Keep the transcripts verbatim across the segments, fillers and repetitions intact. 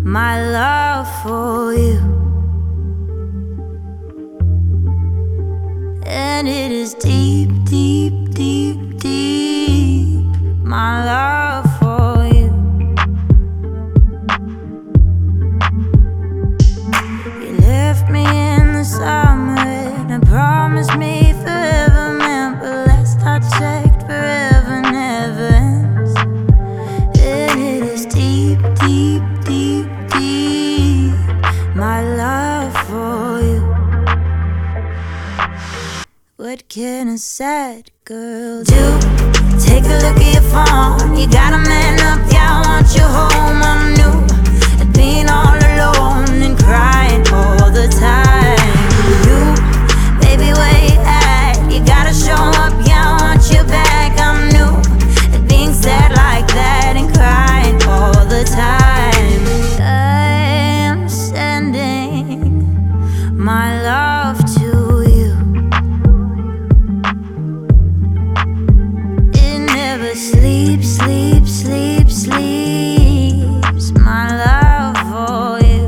my love for you. And it is deep, deep, deep, deep, my love for you. You left me in the summer and promised me forever, man, but last I checked, forever never ends. And it is deep, deep, deep, deep, my love for you. What can a sad girl do? Take a look at your phone. You got a man up, yeah, I want you home. I'm new at being all alone and crying all the time. You, baby, where you at? You gotta show up, yeah, I want you back. I'm new at being sad like that and crying all the time. I am sending my love to you. Sleep, sleep, sleep, sleeps, my love for you.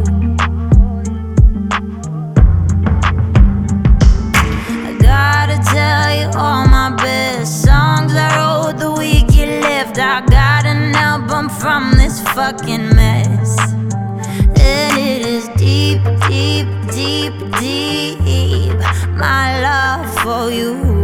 I gotta tell you all my best songs I wrote the week you left. I got an album from this fucking mess. And it is deep, deep, deep, deep, my love for you.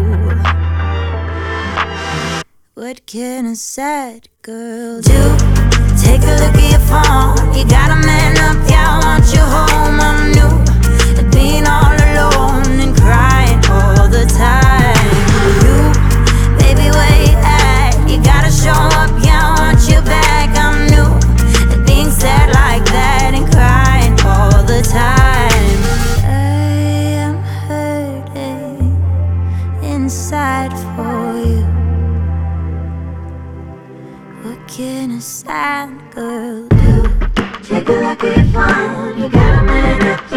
What can a sad girl do? Take a look at your phone. You got a man up, yeah, I want you home. I'm new at being all alone and crying all the time. You, baby, where you at? You gotta show up, yeah, I want you back. I'm new at being sad like that and crying all the time. I am hurting inside for you. What can a sad girl do? Take a look at your phone. You got a man up.